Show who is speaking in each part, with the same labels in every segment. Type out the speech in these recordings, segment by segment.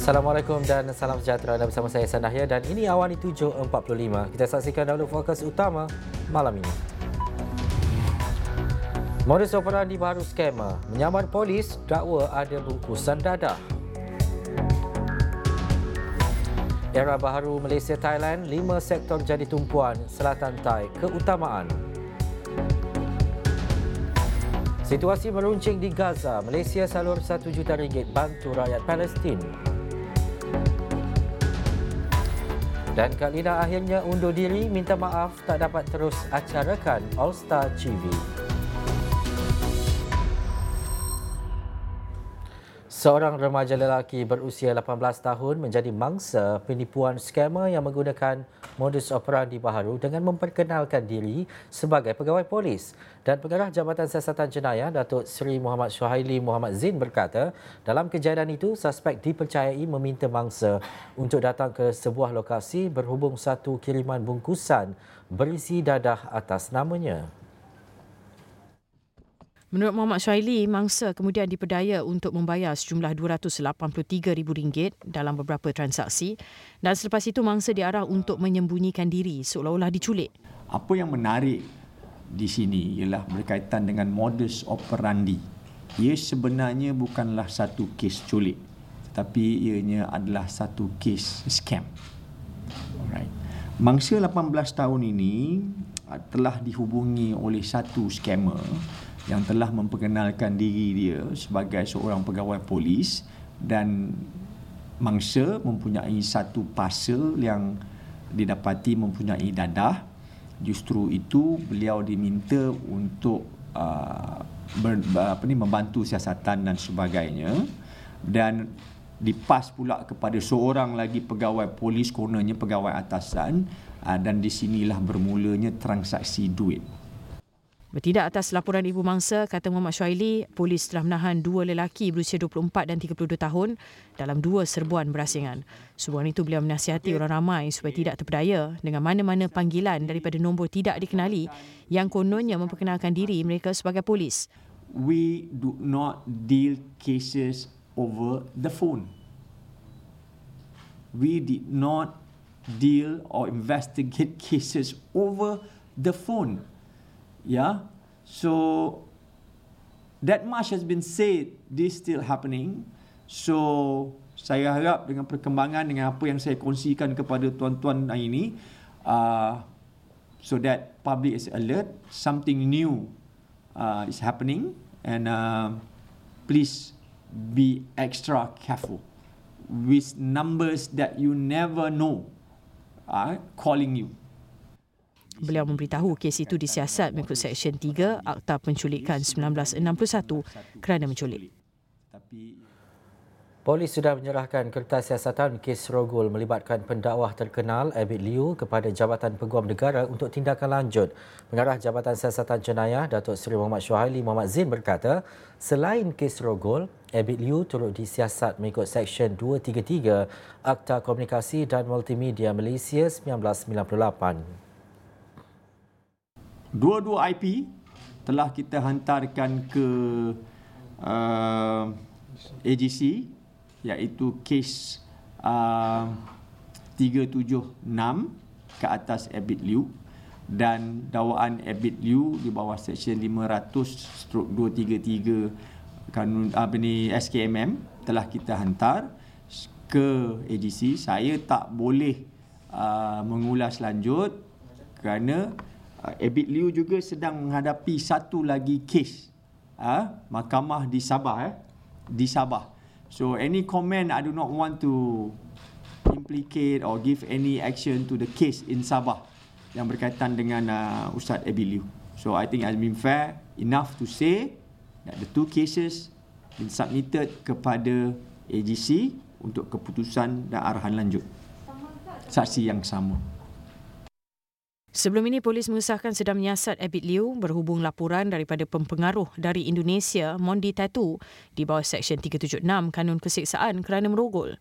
Speaker 1: Assalamualaikum dan salam sejahtera. Anda bersama saya Sanahya dan ini Awani 7.45. Kita saksikan dahulu fokus utama malam ini. Modus operandi baru skamer menyamar polis dakwa ada bungkusan dadah. Era baharu Malaysia Thailand, 5 sektor jadi tumpuan selatan Thai keutamaan. Situasi meruncing di Gaza, Malaysia salur RM1 juta bantu rakyat Palestin. Dan Kak Lina akhirnya undur diri, minta maaf tak dapat terus acarakan All Star TV. Seorang remaja lelaki berusia 18 tahun menjadi mangsa penipuan skamer yang menggunakan modus operandi baharu dengan memperkenalkan diri sebagai pegawai polis. Dan Pengarah Jabatan Siasatan Jenayah Datuk Seri Muhammad Syuhaili Muhammad Zin berkata, dalam kejadian itu suspek dipercayai meminta mangsa untuk datang ke sebuah lokasi berhubung satu kiriman bungkusan berisi dadah atas namanya.
Speaker 2: Menurut Muhammad Syuhaili, mangsa kemudian diperdaya untuk membayar sejumlah RM283,000 dalam beberapa transaksi dan selepas itu mangsa diarah untuk menyembunyikan diri seolah-olah diculik.
Speaker 3: Apa yang menarik di sini ialah berkaitan dengan modus operandi. Ia sebenarnya bukanlah satu kes culik, tetapi ianya adalah satu kes scam. Alright. Mangsa 18 tahun ini telah dihubungi oleh satu scammer yang telah memperkenalkan diri dia sebagai seorang pegawai polis dan mangsa mempunyai satu parcel yang didapati mempunyai dadah. Justru itu beliau diminta untuk membantu siasatan dan sebagainya dan dipas pula kepada seorang lagi pegawai polis, kononnya pegawai atasan, dan di sinilah bermulanya transaksi duit.
Speaker 2: Bertindak atas laporan ibu mangsa, kata Muhammad Syuhaili, polis telah menahan 2 lelaki berusia 24 dan 32 tahun dalam 2 serbuan berasingan. Sebelum itu beliau menasihati orang ramai supaya tidak terpedaya dengan mana-mana panggilan daripada nombor tidak dikenali yang kononnya memperkenalkan diri mereka sebagai polis.
Speaker 3: We do not deal cases over the phone. We did not deal or investigate cases over the phone. Yeah, so that much has been said. This still happening. So saya harap dengan perkembangan dengan apa yang saya kongsikan kepada tuan-tuan hari ini, so that public is alert, something new is happening, and please be extra careful with numbers that you never know calling you.
Speaker 2: Beliau memberitahu kes itu disiasat mengikut Seksyen 3 Akta Penculikan 1961 kerana menculik.
Speaker 1: Polis sudah menyerahkan kertas siasatan kes rogol melibatkan pendakwah terkenal Abid Liu kepada Jabatan Peguam Negara untuk tindakan lanjut. Pengarah Jabatan Siasatan Jenayah Datuk Seri Muhammad Syuhaili Muhammad Zin berkata, selain kes rogol, Abid Liu turut disiasat mengikut Seksyen 233 Akta Komunikasi dan Multimedia Malaysia 1998.
Speaker 3: Dua-dua IP telah kita hantarkan ke AGC, iaitu kes 376 ke atas Abid Liu dan dakwaan Abid Liu di bawah Seksyen 500/233 kanun SKMM telah kita hantar ke AGC. Saya tak boleh mengulas lanjut kerana Abid Liu juga sedang menghadapi satu lagi kes mahkamah di Sabah di Sabah. So any comment, I do not want to implicate or give any action to the case in Sabah yang berkaitan dengan Ustaz Abid Liu. So I think it has been fair enough to say that the 2 cases been submitted kepada AGC untuk keputusan dan arahan lanjut. Saksi yang sama.
Speaker 2: Sebelum ini, polis mengesahkan sedang menyiasat Abid Liu berhubung laporan daripada pempengaruh dari Indonesia, Mondi Tatu, di bawah Seksyen 376 Kanun Keseksaan kerana merogol.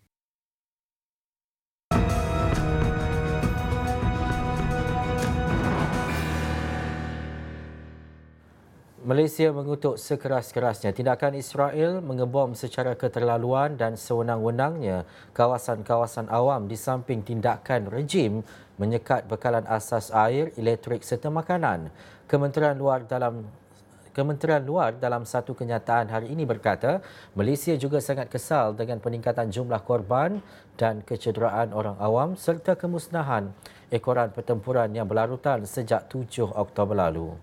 Speaker 1: Malaysia mengutuk sekeras-kerasnya tindakan Israel mengebom secara keterlaluan dan sewenang-wenangnya kawasan-kawasan awam di samping tindakan rejim menyekat bekalan asas air, elektrik serta makanan. Kementerian Luar dalam satu kenyataan hari ini berkata, Malaysia juga sangat kesal dengan peningkatan jumlah korban dan kecederaan orang awam serta kemusnahan ekoran pertempuran yang berlarutan sejak 7 Oktober lalu.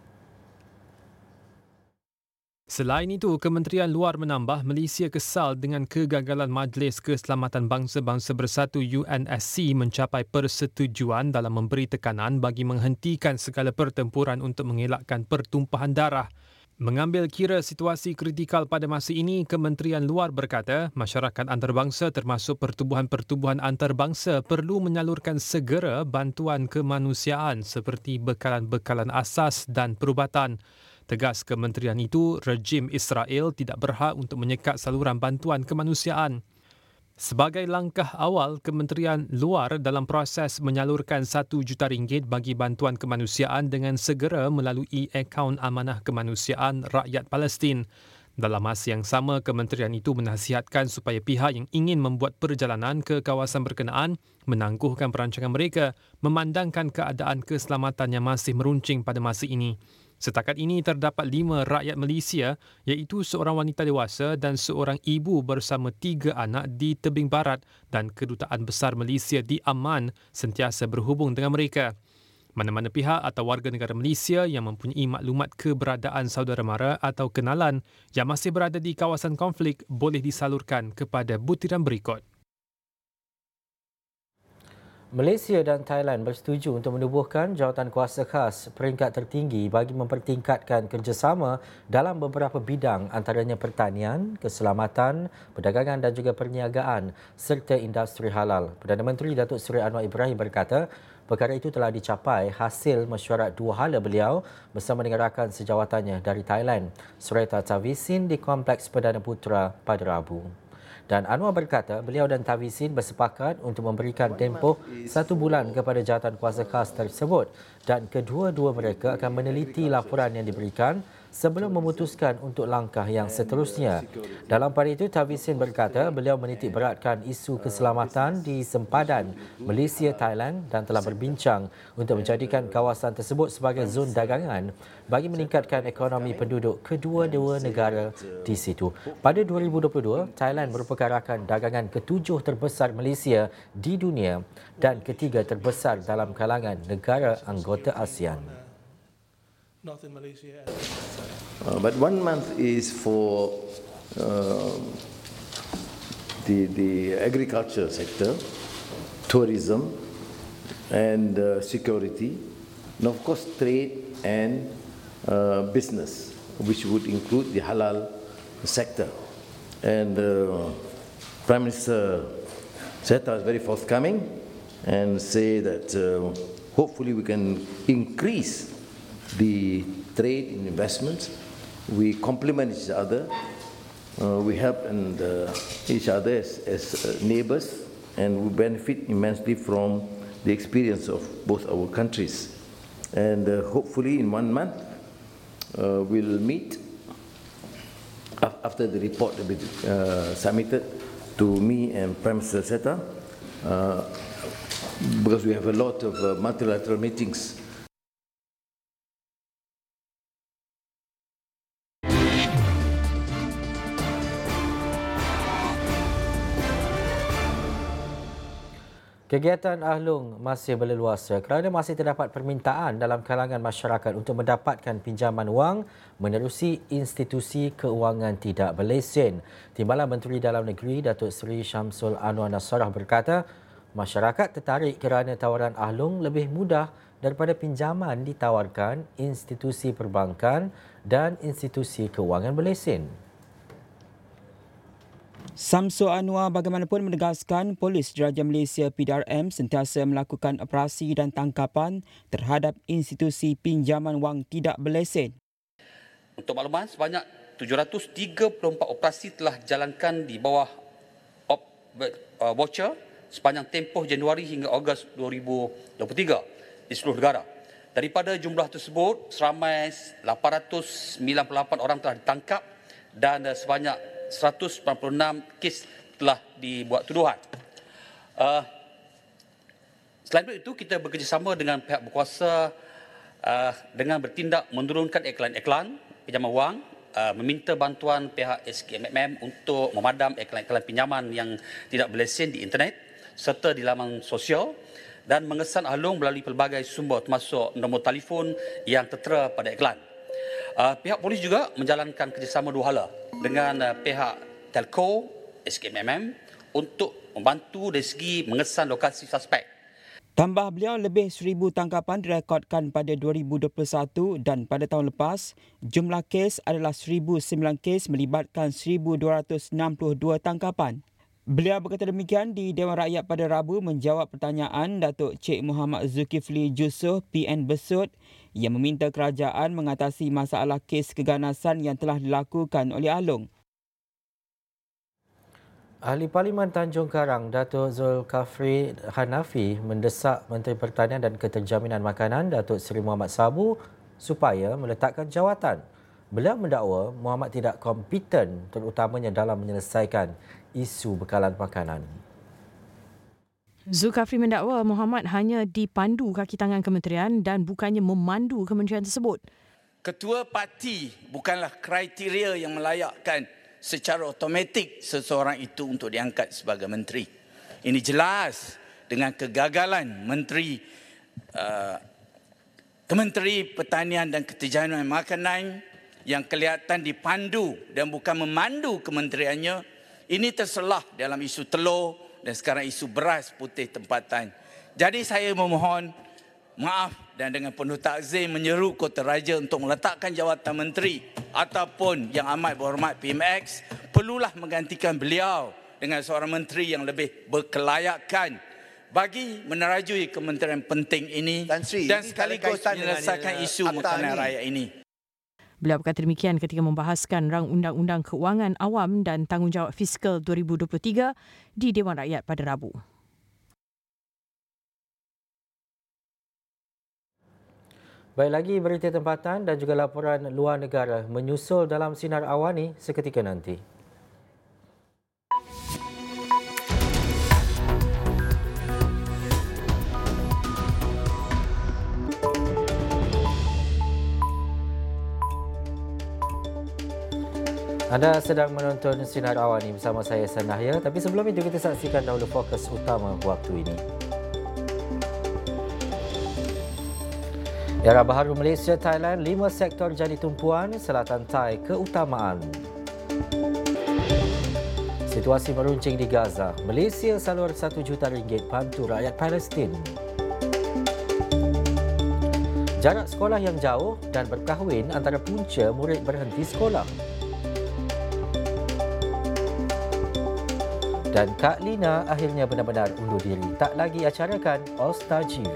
Speaker 4: Selain itu, Kementerian Luar menambah Malaysia kesal dengan kegagalan Majlis Keselamatan Bangsa-Bangsa Bersatu UNSC mencapai persetujuan dalam memberi tekanan bagi menghentikan segala pertempuran untuk mengelakkan pertumpahan darah. Mengambil kira situasi kritikal pada masa ini, Kementerian Luar berkata masyarakat antarabangsa termasuk pertubuhan-pertubuhan antarabangsa perlu menyalurkan segera bantuan kemanusiaan seperti bekalan-bekalan asas dan perubatan. Tegas kementerian itu, rejim Israel tidak berhak untuk menyekat saluran bantuan kemanusiaan. Sebagai langkah awal, Kementerian Luar dalam proses menyalurkan RM1 juta bagi bantuan kemanusiaan dengan segera melalui akaun amanah kemanusiaan rakyat Palestin. Dalam masa yang sama, kementerian itu menasihatkan supaya pihak yang ingin membuat perjalanan ke kawasan berkenaan menangguhkan perancangan mereka memandangkan keadaan keselamatan yang masih meruncing pada masa ini. Setakat ini terdapat 5 rakyat Malaysia iaitu seorang wanita dewasa dan seorang ibu bersama 3 anak di tebing barat dan Kedutaan Besar Malaysia di Amman sentiasa berhubung dengan mereka. Mana-mana pihak atau warga negara Malaysia yang mempunyai maklumat keberadaan saudara mara atau kenalan yang masih berada di kawasan konflik boleh disalurkan kepada butiran berikut.
Speaker 1: Malaysia dan Thailand bersetuju untuk menubuhkan jawatan kuasa khas peringkat tertinggi bagi mempertingkatkan kerjasama dalam beberapa bidang antaranya pertanian, keselamatan, perdagangan dan juga perniagaan serta industri halal. Perdana Menteri Datuk Seri Anwar Ibrahim berkata, perkara itu telah dicapai hasil mesyuarat 2 hala beliau bersama dengan rakan sejawatannya dari Thailand, Sureta Tavisin di Kompleks Perdana Putra pada Rabu. Dan Anwar berkata beliau dan Tavisin bersepakat untuk memberikan tempoh 1 bulan kepada jawatan kuasa khas tersebut dan kedua-dua mereka akan meneliti laporan yang diberikan sebelum memutuskan untuk langkah yang seterusnya. Dalam pada itu, Tavisin berkata beliau menitik beratkan isu keselamatan di sempadan Malaysia-Thailand dan telah berbincang untuk menjadikan kawasan tersebut sebagai zon dagangan bagi meningkatkan ekonomi penduduk kedua-dua negara di situ. Pada 2022, Thailand merupakan rakan dagangan ke-7 terbesar Malaysia di dunia dan ketiga terbesar dalam kalangan negara anggota ASEAN.
Speaker 5: But 1 month is for the agriculture sector, tourism, and security, and of course trade and business, which would include the halal sector. And Prime Minister Seta is very forthcoming and say that hopefully we can increase the trade and investments. We complement each other. We help each other as neighbors, and we benefit immensely from the experience of both our countries. And hopefully in 1 month we'll meet after the report will be submitted to me and Prime Minister Seta, because we have a lot of multilateral meetings.
Speaker 1: Kegiatan Ahlung masih berleluasa kerana masih terdapat permintaan dalam kalangan masyarakat untuk mendapatkan pinjaman wang menerusi institusi keuangan tidak berlesen. Timbalan Menteri Dalam Negeri Datuk Seri Syamsul Anwar Nasrallah berkata, masyarakat tertarik kerana tawaran Ahlung lebih mudah daripada pinjaman ditawarkan institusi perbankan dan institusi keuangan berlesen.
Speaker 6: Syamsul Anwar bagaimanapun menegaskan Polis Diraja Malaysia PDRM sentiasa melakukan operasi dan tangkapan terhadap institusi pinjaman wang tidak berlesen.
Speaker 7: Untuk makluman, sebanyak 734 operasi telah dijalankan di bawah voucher sepanjang tempoh Januari hingga Ogos 2023 di seluruh negara. Daripada jumlah tersebut, seramai 898 orang telah ditangkap dan sebanyak 196 kes telah dibuat tuduhan. Selain itu, kita bekerjasama dengan pihak berkuasa dengan bertindak menurunkan iklan-iklan pinjaman wang, meminta bantuan pihak SKMM untuk memadam iklan-iklan pinjaman yang tidak berlesen di internet serta di laman sosial dan mengesan ahlung melalui pelbagai sumber termasuk nombor telefon yang tertera pada iklan. Pihak polis juga menjalankan kerjasama dua hala dengan pihak telco SKMM untuk membantu dari segi mengesan lokasi suspek.
Speaker 6: Tambah beliau, lebih 1,000 tangkapan direkodkan pada 2021 dan pada tahun lepas, jumlah kes adalah 1,009 kes melibatkan 1,262 tangkapan. Beliau berkata demikian di Dewan Rakyat pada Rabu menjawab pertanyaan Datuk Cik Muhammad Zulkifli Jusuf PN Besut yang meminta kerajaan mengatasi masalah kes keganasan yang telah dilakukan oleh Along.
Speaker 1: Ahli Parlimen Tanjung Karang, Datuk Zulkifli Hanafi mendesak Menteri Pertanian dan Keterjaminan Makanan, Datuk Seri Muhammad Sabu supaya meletakkan jawatan. Beliau mendakwa Muhammad tidak kompeten terutamanya dalam menyelesaikan isu bekalan makanan.
Speaker 2: Zulkifli mendakwa Muhammad hanya dipandu kaki tangan kementerian dan bukannya memandu kementerian tersebut.
Speaker 8: Ketua parti bukanlah kriteria yang melayakkan secara automatik seseorang itu untuk diangkat sebagai menteri. Ini jelas dengan kegagalan Kementeri Pertanian dan Keterjaminan Makanan yang kelihatan dipandu dan bukan memandu kementeriannya. Ini terselah dalam isu telur dan sekarang isu beras putih tempatan. Jadi saya memohon maaf dan dengan penuh takzim menyeru Kota Raja untuk meletakkan jawatan menteri ataupun yang amat berhormat PMX perlulah menggantikan beliau dengan seorang menteri yang lebih berkelayakan bagi menerajui kementerian penting ini dan sekaligus menyelesaikan isu makanan rakyat ini.
Speaker 2: Beliau berkata demikian ketika membahaskan rang Undang-Undang Kewangan Awam dan Tanggungjawab Fiskal 2023 di Dewan Rakyat pada Rabu.
Speaker 1: Baik, lagi berita tempatan dan juga laporan luar negara menyusul dalam Sinar Awani seketika nanti. Anda sedang menonton Sinar Awani bersama saya Sanahya, tapi sebelum itu kita saksikan dahulu fokus utama waktu ini. Era baharu Malaysia Thailand, 5 sektor jadi tumpuan, Selatan Thai keutamaan. Situasi meruncing di Gaza, Malaysia salur RM1 juta bantu rakyat Palestin. Jarak sekolah yang jauh dan berkahwin antara punca murid berhenti sekolah. Dan Kak Lina akhirnya benar-benar undur diri, tak lagi acarakan All Star GV.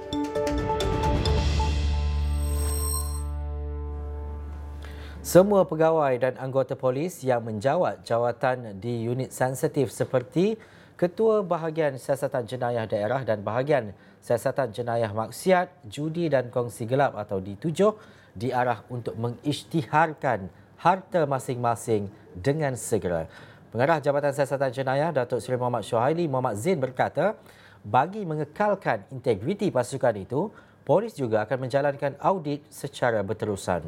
Speaker 1: Semua pegawai dan anggota polis yang menjawat jawatan di unit sensitif seperti Ketua Bahagian Siasatan Jenayah Daerah dan Bahagian Siasatan Jenayah Maksiat, Judi dan Kongsi Gelap atau D7 diarah untuk mengisytiharkan harta masing-masing dengan segera. Pengarah Jabatan Siasatan Jenayah Datuk Seri Muhammad Syuhaili Muhammad Zain berkata, bagi mengekalkan integriti pasukan itu, polis juga akan menjalankan audit secara berterusan.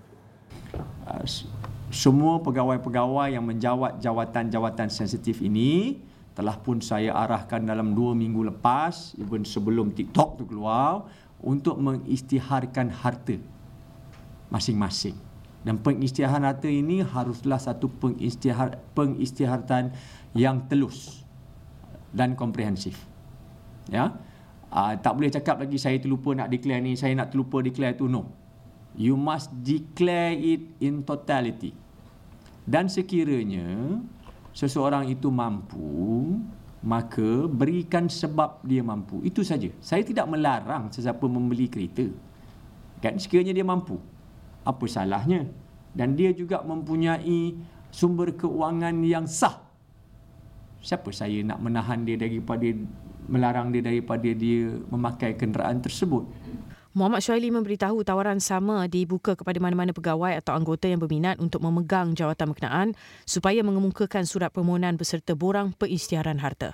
Speaker 3: Semua pegawai-pegawai yang menjawat jawatan-jawatan sensitif ini telah pun saya arahkan dalam 2 minggu lepas, even sebelum TikTok tu keluar, untuk mengisytiharkan harta masing-masing. Dan pengisytiharan harta ini haruslah satu pengisytiharan yang telus dan komprehensif. Ya, tak boleh cakap lagi saya terlupa nak declare ni, saya nak terlupa declare tu. No, you must declare it in totality. Dan sekiranya seseorang itu mampu, maka berikan sebab dia mampu. Itu saja. Saya tidak melarang sesiapa membeli kereta. Kan, sekiranya dia mampu, apa salahnya? Dan dia juga mempunyai sumber keuangan yang sah. Siapa saya nak melarang dia daripada dia memakai kenderaan tersebut?
Speaker 2: Muhammad Syuaili memberitahu tawaran sama dibuka kepada mana-mana pegawai atau anggota yang berminat untuk memegang jawatan berkenaan supaya mengemukakan surat permohonan beserta borang pengisytiharan harta.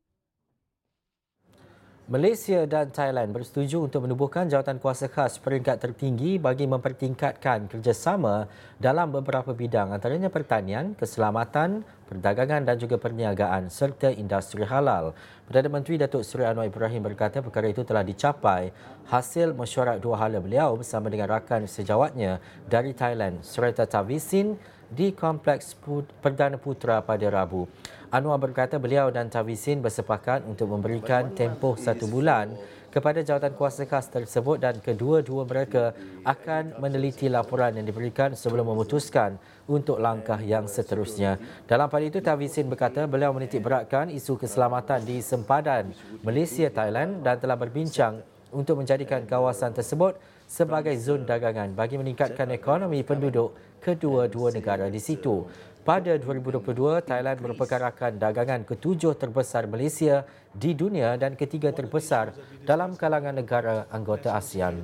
Speaker 1: Malaysia dan Thailand bersetuju untuk menubuhkan jawatan kuasa khas peringkat tertinggi bagi mempertingkatkan kerjasama dalam beberapa bidang antaranya pertanian, keselamatan, perdagangan dan juga perniagaan serta industri halal. Perdana Menteri Datuk Seri Anwar Ibrahim berkata perkara itu telah dicapai hasil mesyuarat dua hala beliau bersama dengan rakan sejawatnya dari Thailand, Sereta Tavisin, di Kompleks Perdana Putra pada Rabu. Anwar berkata beliau dan Tavisin bersepakat untuk memberikan tempoh 1 bulan kepada jawatan kuasa khas tersebut dan kedua-dua mereka akan meneliti laporan yang diberikan sebelum memutuskan untuk langkah yang seterusnya. Dalam pada itu, Tavisin berkata beliau menitik beratkan isu keselamatan di sempadan Malaysia-Thailand dan telah berbincang untuk menjadikan kawasan tersebut sebagai zon dagangan bagi meningkatkan ekonomi penduduk kedua-dua negara di situ. Pada 2022, Thailand merupakan rakan dagangan ke-7 terbesar Malaysia di dunia dan ketiga terbesar dalam kalangan negara anggota ASEAN.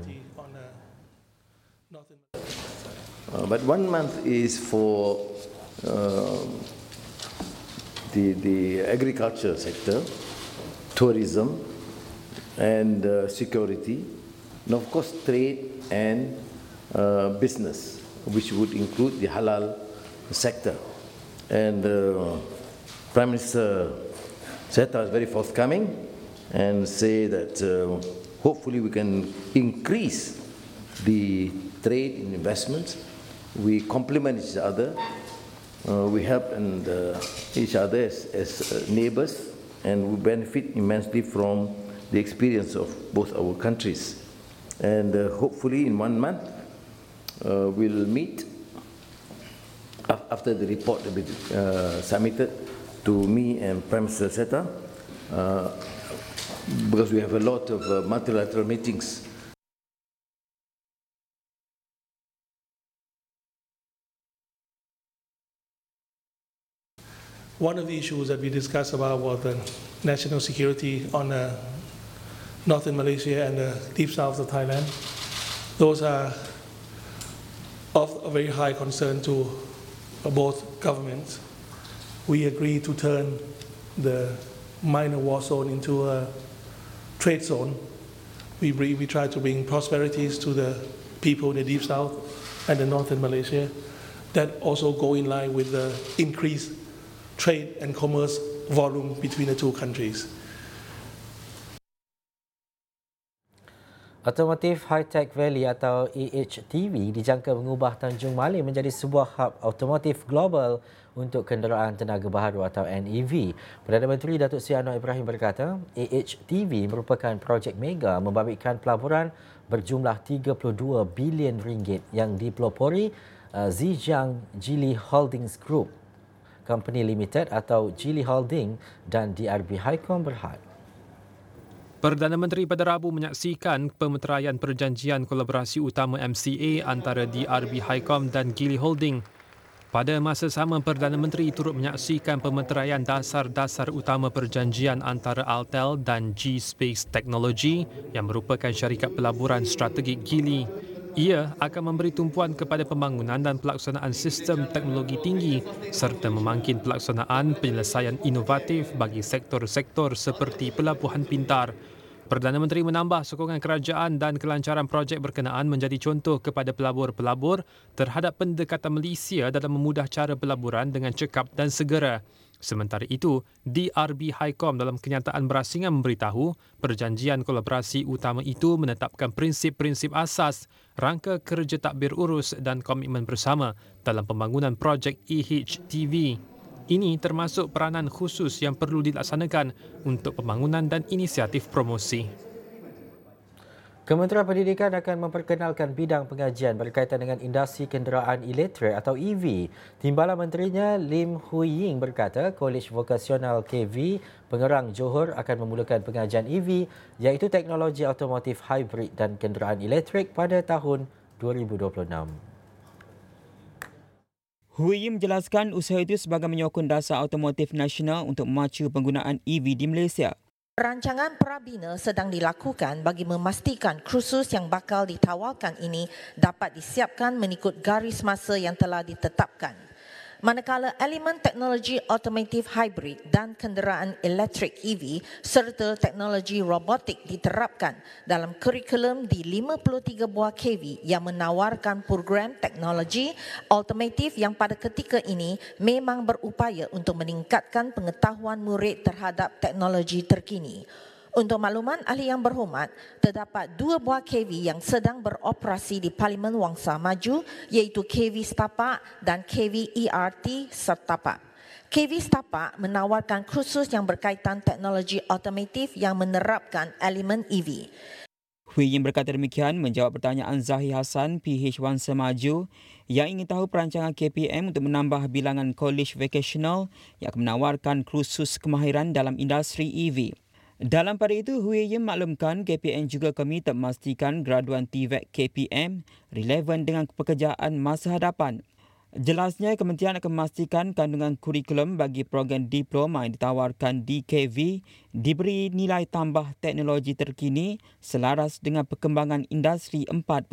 Speaker 5: But 1 month is for the agriculture sector, tourism and security, and of course trade and business, which would include the halal sector. And Prime Minister Seta is very forthcoming and say that hopefully we can increase the trade and investments. We complement each other. We help and each other as neighbors, and we benefit immensely from the experience of both our countries. And hopefully in 1 month we'll meet after the report will be submitted to me and Prime Minister Seta, because we have a lot of multilateral meetings.
Speaker 9: One of the issues that we discussed about was the national security on northern Malaysia and the deep south of Thailand. Those are of a very high concern to both governments. We agreed to turn the minor war zone into a trade zone. We try to bring prosperities to the people in the deep south and the northern Malaysia. That also go in line with the increased trade and commerce volume between the two countries.
Speaker 1: Automotive High Tech Valley atau AHTV dijangka mengubah Tanjung Malim menjadi sebuah hub automotif global untuk kenderaan tenaga baharu atau NEV. Perdana Menteri Datuk Seri Anwar Ibrahim berkata, AHTV merupakan projek mega membabitkan pelaburan berjumlah 32 bilion ringgit yang dipelopori Zhejiang Geely Holdings Group Company Limited atau Geely Holding dan DRB Highcom Berhad.
Speaker 4: Perdana Menteri pada Rabu menyaksikan pemeteraian perjanjian kolaborasi utama MCA antara DRB Highcom dan Geely Holding. Pada masa sama, Perdana Menteri turut menyaksikan pemeteraian dasar-dasar utama perjanjian antara Altel dan G-Space Technology yang merupakan syarikat pelaburan strategik Geely. Ia akan memberi tumpuan kepada pembangunan dan pelaksanaan sistem teknologi tinggi serta memangkin pelaksanaan penyelesaian inovatif bagi sektor-sektor seperti pelabuhan pintar. Perdana Menteri menambah sokongan kerajaan dan kelancaran projek berkenaan menjadi contoh kepada pelabur-pelabur terhadap pendekatan Malaysia dalam memudah cara pelaburan dengan cekap dan segera. Sementara itu, DRB Highcom dalam kenyataan berasingan memberitahu perjanjian kolaborasi utama itu menetapkan prinsip-prinsip asas, rangka kerja takbir urus dan komitmen bersama dalam pembangunan projek AHTV. Ini termasuk peranan khusus yang perlu dilaksanakan untuk pembangunan dan inisiatif promosi.
Speaker 1: Kementerian Pendidikan akan memperkenalkan bidang pengajian berkaitan dengan industri kenderaan elektrik atau EV. Timbalan Menterinya Lim Hui Ying berkata Kolej Vokasional KV Pengerang Johor akan memulakan pengajian EV iaitu teknologi automotif hybrid dan kenderaan elektrik pada tahun 2026.
Speaker 6: Hui Ying menjelaskan usaha itu sebagai menyokong dasar automotif nasional untuk memacu penggunaan EV di Malaysia.
Speaker 10: Perancangan prabina sedang dilakukan bagi memastikan kursus yang bakal ditawarkan ini dapat disiapkan mengikut garis masa yang telah ditetapkan. Manakala elemen teknologi automotif hybrid dan kenderaan elektrik EV serta teknologi robotik diterapkan dalam kurikulum di 53 buah KV yang menawarkan program teknologi automotif yang pada ketika ini memang berupaya untuk meningkatkan pengetahuan murid terhadap teknologi terkini. Untuk makluman ahli yang berhormat, terdapat 2 buah KV yang sedang beroperasi di Parlimen Wangsa Maju iaitu KV Setapak dan KV ERT Setapak. KV Setapak menawarkan kursus yang berkaitan teknologi automotif yang menerapkan elemen EV.
Speaker 6: Hui Yin berkata demikian menjawab pertanyaan Zahir Hassan PH Wangsa Maju yang ingin tahu perancangan KPM untuk menambah bilangan college vocational yang akan menawarkan kursus kemahiran dalam industri EV. Dalam pada itu, Hui Yin maklumkan KPM juga komited memastikan graduan TVET KPM relevan dengan pekerjaan masa hadapan. Jelasnya, kementerian akan memastikan kandungan kurikulum bagi program diploma yang ditawarkan di KV diberi nilai tambah teknologi terkini selaras dengan perkembangan industri 4.0.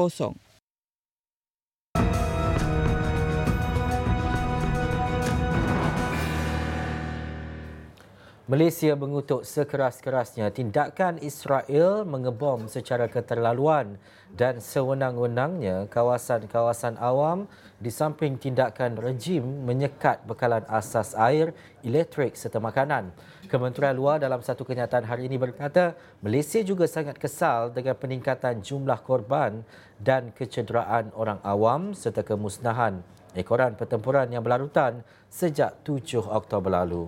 Speaker 1: Malaysia mengutuk sekeras-kerasnya tindakan Israel mengebom secara keterlaluan dan sewenang-wenangnya kawasan-kawasan awam di samping tindakan rejim menyekat bekalan asas air, elektrik serta makanan. Kementerian Luar dalam satu kenyataan hari ini berkata, Malaysia juga sangat kesal dengan peningkatan jumlah korban dan kecederaan orang awam serta kemusnahan ekoran pertempuran yang berlarutan sejak 7 Oktober lalu.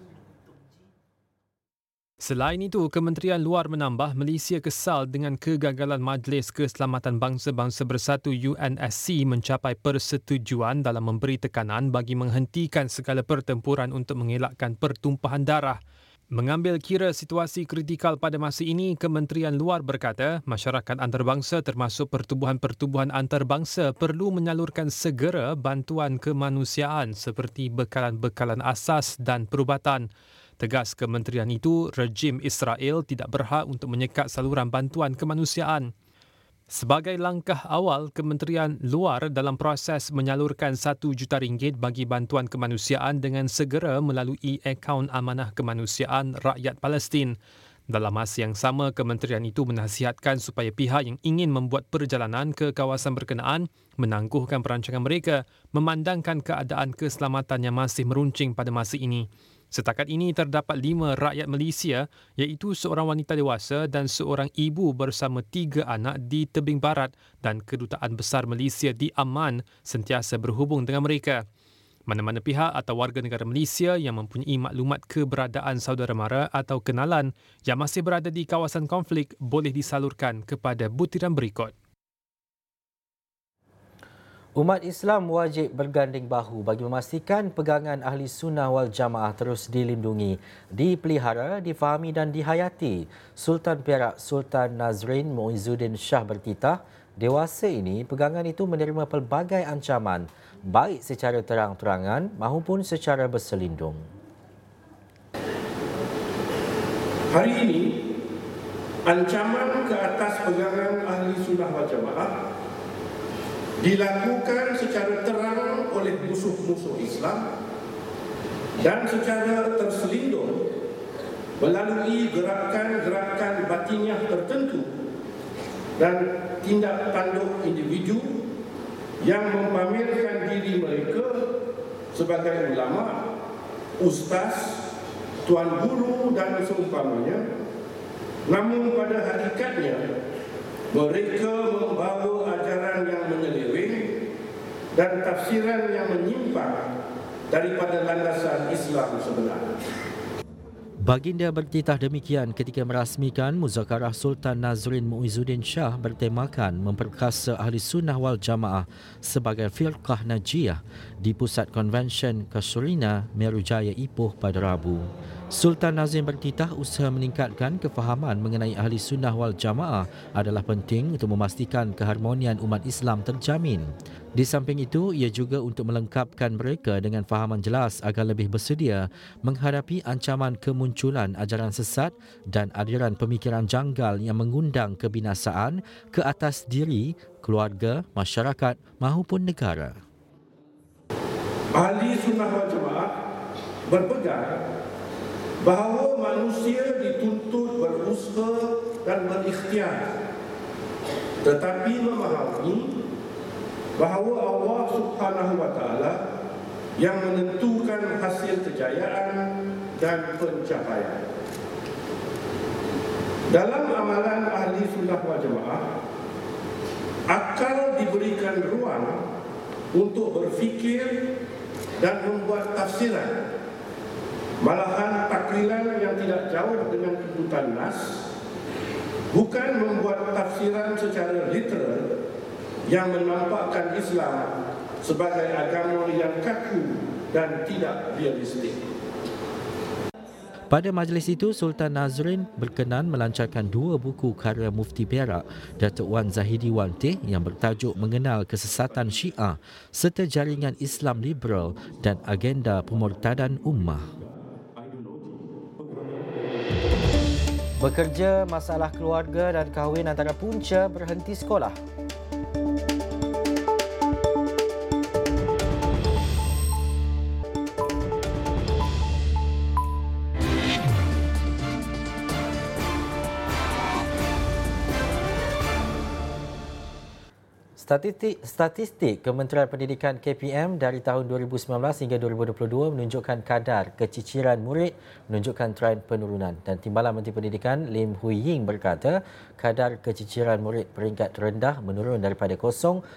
Speaker 4: Selain itu, Kementerian Luar menambah Malaysia kesal dengan kegagalan Majlis Keselamatan Bangsa-Bangsa Bersatu UNSC mencapai persetujuan dalam memberi tekanan bagi menghentikan segala pertempuran untuk mengelakkan pertumpahan darah. Mengambil kira situasi kritikal pada masa ini, Kementerian Luar berkata masyarakat antarabangsa termasuk pertubuhan-pertubuhan antarabangsa perlu menyalurkan segera bantuan kemanusiaan seperti bekalan-bekalan asas dan perubatan. Tegas kementerian itu, rejim Israel tidak berhak untuk menyekat saluran bantuan kemanusiaan. Sebagai langkah awal, Kementerian Luar dalam proses menyalurkan RM1 juta bagi bantuan kemanusiaan dengan segera melalui akaun amanah kemanusiaan rakyat Palestin. Dalam masa yang sama, kementerian itu menasihatkan supaya pihak yang ingin membuat perjalanan ke kawasan berkenaan menangguhkan perancangan mereka memandangkan keadaan keselamatan yang masih meruncing pada masa ini. Setakat ini terdapat 5 rakyat Malaysia iaitu seorang wanita dewasa dan seorang ibu bersama 3 anak di tebing barat dan Kedutaan Besar Malaysia di Amman sentiasa berhubung dengan mereka. Mana-mana pihak atau warga negara Malaysia yang mempunyai maklumat keberadaan saudara mara atau kenalan yang masih berada di kawasan konflik boleh disalurkan kepada butiran berikut.
Speaker 1: Umat Islam wajib berganding bahu bagi memastikan pegangan Ahli Sunnah wal Jamaah terus dilindungi, dipelihara, difahami dan dihayati. Sultan Perak Sultan Nazrin Muizzuddin Shah bertitah, dewasa ini pegangan itu menerima pelbagai ancaman, baik secara terang-terangan maupun secara berselindung.
Speaker 11: Hari ini, ancaman ke atas pegangan Ahli Sunnah wal Jamaah dilakukan secara terang oleh musuh-musuh Islam dan secara terselindung melalui gerakan-gerakan batiniah tertentu dan tindak tanduk individu yang memamerkan diri mereka sebagai ulama, ustaz, tuan guru dan seumpamanya, namun pada hakikatnya mereka membawa ajaran yang menyeleweng dan tafsiran yang menyimpang daripada landasan Islam sebenar.
Speaker 1: Baginda bertitah demikian ketika merasmikan Muzakarah Sultan Nazrin Muizzuddin Shah bertemakan memperkasa Ahli Sunnah wal Jamaah sebagai firqah najiyah di Pusat Konvensyen Kasuarina Merujaya Ipoh pada Rabu. Sultan Nazim bertitah usaha meningkatkan kefahaman mengenai ahli sunnah wal jamaah adalah penting untuk memastikan keharmonian umat Islam terjamin. Di samping itu, ia juga untuk melengkapkan mereka dengan fahaman jelas agar lebih bersedia menghadapi ancaman kemunculan ajaran sesat dan aliran pemikiran janggal yang mengundang kebinasaan ke atas diri, keluarga, masyarakat maupun negara.
Speaker 11: Ahli sunnah wal jamaah berpegang bahawa manusia dituntut berusaha dan berikhtiar, tetapi memahami bahawa Allah Subhanahu wa taala yang menentukan hasil kejayaan dan pencapaian. Dalam amalan ahli sunnah wal jamaah, akal diberikan ruang untuk berfikir dan membuat tafsiran. Malahan takriran yang tidak jauh dengan tuntutan nas, bukan membuat tafsiran secara literal yang menampakkan Islam sebagai agama yang kaku dan tidak realistik.
Speaker 1: Pada majlis itu, Sultan Nazrin berkenan melancarkan 2 buku karya Mufti Perak, Datuk Wan Zahidi Wanteh yang bertajuk Mengenal Kesesatan Syiah serta Jaringan Islam Liberal dan Agenda Pemurtadan Ummah. Bekerja, masalah keluarga dan kahwin antara punca berhenti sekolah. Statistik Kementerian Pendidikan KPM dari tahun 2019 hingga 2022 menunjukkan kadar keciciran murid menunjukkan trend penurunan, dan Timbalan Menteri Pendidikan Lim Hui Ying berkata kadar keciciran murid peringkat rendah menurun daripada 0.12%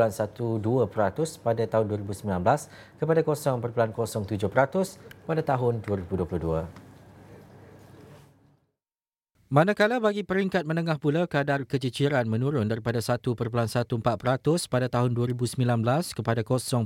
Speaker 1: pada tahun 2019 kepada 0.07% pada tahun 2022. Manakala bagi peringkat menengah pula, kadar keciciran menurun daripada 1.14% pada tahun 2019 kepada 0.99%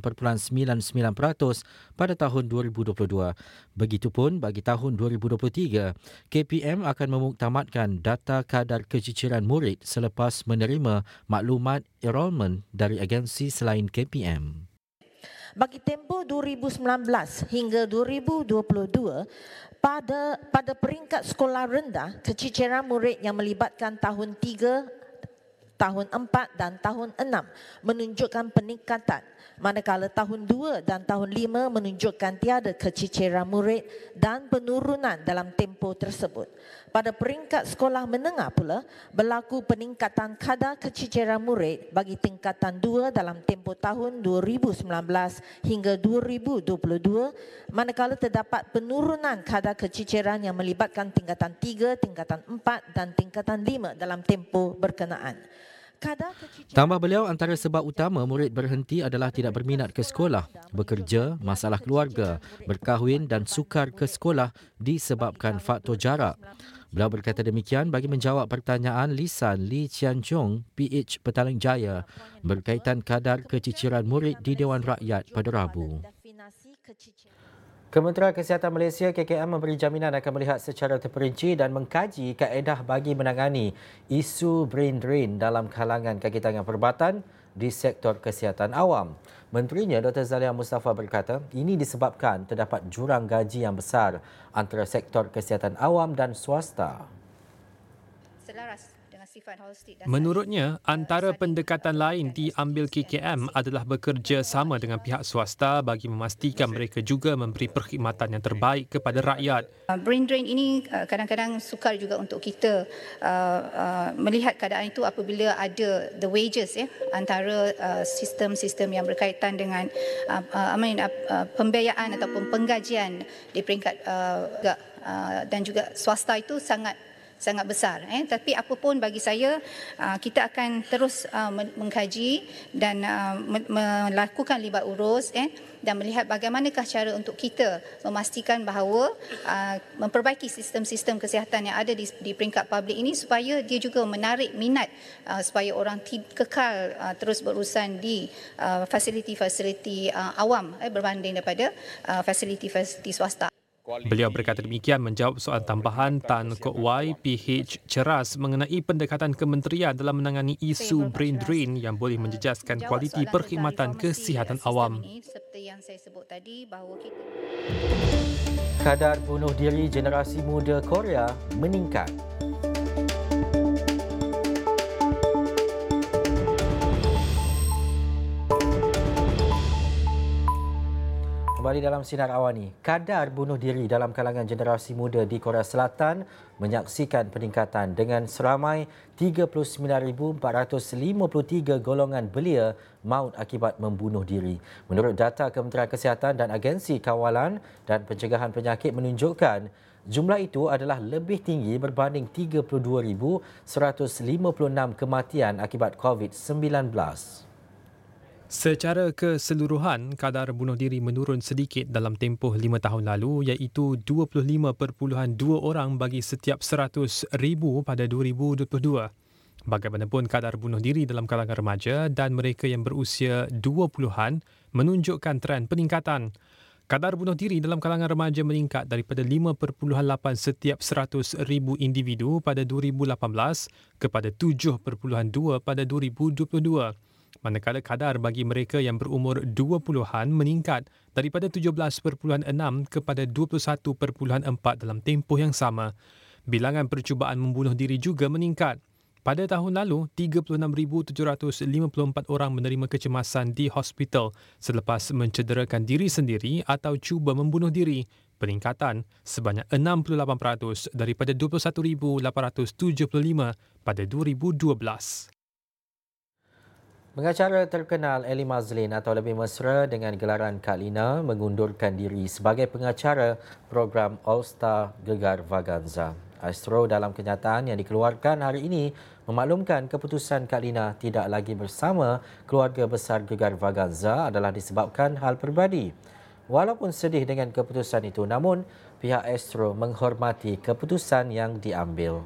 Speaker 1: pada tahun 2022. Begitupun bagi tahun 2023, KPM akan memuktamadkan data kadar keciciran murid selepas menerima maklumat enrolment dari agensi selain KPM.
Speaker 10: Bagi tempoh 2019 hingga 2022, pada peringkat sekolah rendah, keciciran murid yang melibatkan tahun 3, tahun 4 dan tahun 6 menunjukkan peningkatan, manakala tahun 2 dan tahun 5 menunjukkan tiada keciciran murid dan penurunan dalam tempoh tersebut. Pada peringkat sekolah menengah pula, berlaku peningkatan kadar keciciran murid bagi tingkatan 2 dalam tempoh tahun 2019 hingga 2022, manakala terdapat penurunan kadar keciciran yang melibatkan tingkatan 3, tingkatan 4 dan tingkatan 5 dalam tempoh berkenaan.
Speaker 1: Tambah beliau, antara sebab utama murid berhenti adalah tidak berminat ke sekolah, bekerja, masalah keluarga, berkahwin dan sukar ke sekolah disebabkan faktor jarak. Beliau berkata demikian bagi menjawab pertanyaan lisan Lee Chian Chong, PH Petaling Jaya berkaitan kadar keciciran murid di Dewan Rakyat pada Rabu. Kementerian Kesihatan Malaysia KKM memberi jaminan akan melihat secara terperinci dan mengkaji kaedah bagi menangani isu brain drain dalam kalangan kaki tangan perubatan di sektor kesihatan awam. Menterinya Dr. Zalia Mustafa berkata ini disebabkan terdapat jurang gaji yang besar antara sektor kesihatan awam dan swasta.
Speaker 4: Menurutnya, antara pendekatan lain diambil KKM adalah bekerja sama dengan pihak swasta bagi memastikan mereka juga memberi perkhidmatan yang terbaik kepada rakyat.
Speaker 12: Brain drain ini kadang-kadang sukar juga untuk kita melihat keadaan itu apabila ada the wages antara sistem-sistem yang berkaitan dengan pembiayaan ataupun penggajian di peringkat dan juga swasta itu sangat besar. Tapi apapun bagi saya, kita akan terus mengkaji dan melakukan libat urus dan melihat bagaimanakah cara untuk kita memastikan bahawa memperbaiki sistem-sistem kesihatan yang ada di peringkat publik ini supaya dia juga menarik minat supaya orang kekal terus berurusan di fasiliti-fasiliti awam berbanding daripada fasiliti-fasiliti swasta.
Speaker 4: Beliau berkata demikian menjawab soalan tambahan Tan Kok Wai PH Ceras mengenai pendekatan kementerian dalam menangani isu brain drain yang boleh menjejaskan kualiti perkhidmatan kesihatan awam.
Speaker 1: Kadar bunuh diri generasi muda Korea meningkat. Kembali dalam Sinar Awani, kadar bunuh diri dalam kalangan generasi muda di Korea Selatan menyaksikan peningkatan dengan seramai 39,453 golongan belia maut akibat membunuh diri. Menurut data Kementerian Kesihatan dan Agensi Kawalan dan Pencegahan Penyakit menunjukkan, jumlah itu adalah lebih tinggi berbanding 32,156 kematian akibat COVID-19.
Speaker 4: Secara keseluruhan, kadar bunuh diri menurun sedikit dalam tempoh 5 tahun lalu iaitu 25.2 orang bagi setiap 100,000 pada 2022. Bagaimanapun, kadar bunuh diri dalam kalangan remaja dan mereka yang berusia 20-an menunjukkan tren peningkatan. Kadar bunuh diri dalam kalangan remaja meningkat daripada 5.8 setiap 100,000 individu pada 2018 kepada 7.2 pada 2022. Manakala kadar bagi mereka yang berumur 20-an meningkat daripada 17.6 kepada 21.4 dalam tempoh yang sama. Bilangan percubaan membunuh diri juga meningkat. Pada tahun lalu, 36,754 orang menerima kecemasan di hospital selepas mencederakan diri sendiri atau cuba membunuh diri. Peningkatan sebanyak 68% daripada 21,875 pada 2012.
Speaker 1: Pengacara terkenal Eli Mazlin atau lebih mesra dengan gelaran Kak Lina mengundurkan diri sebagai pengacara program All Star Gegar Vaganza. Astro dalam kenyataan yang dikeluarkan hari ini memaklumkan keputusan Kak Lina tidak lagi bersama keluarga besar Gegar Vaganza adalah disebabkan hal peribadi. Walaupun sedih dengan keputusan itu, namun pihak Astro menghormati keputusan yang diambil.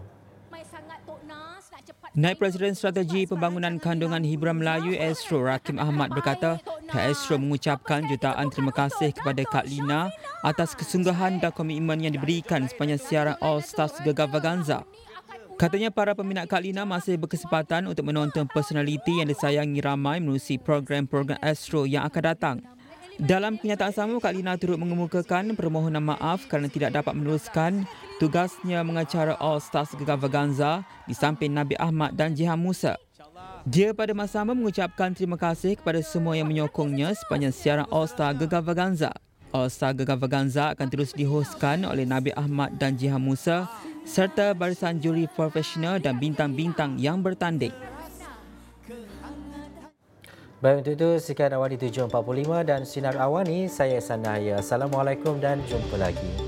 Speaker 6: Naib Presiden Strategi Pembangunan Kandungan Hiburan Melayu Astro Rakim Ahmad berkata, pihak Astro mengucapkan jutaan terima kasih kepada Kak Lina atas kesungguhan dan komitmen yang diberikan sepanjang siaran All Stars Gegar Vaganza. Katanya para peminat Kak Lina masih berkesempatan untuk menonton personaliti yang disayangi ramai menerusi program-program Astro yang akan datang. Dalam kenyataan sama, Kak Lina turut mengemukakan permohonan maaf kerana tidak dapat meneruskan tugasnya mengacara All Stars Gegar Vaganza di samping Nabi Ahmad dan Jihan Musa. Dia pada masa sama mengucapkan terima kasih kepada semua yang menyokongnya sepanjang siaran All Star Gegar Vaganza. All Star Gegar Vaganza akan terus dihoskan oleh Nabi Ahmad dan Jihan Musa serta barisan juri profesional dan bintang-bintang yang bertanding.
Speaker 1: Baik, untuk itu sekian Awani 7.45 dan Sinar Awani. Saya Ihsan Nahaya. Assalamualaikum dan jumpa lagi.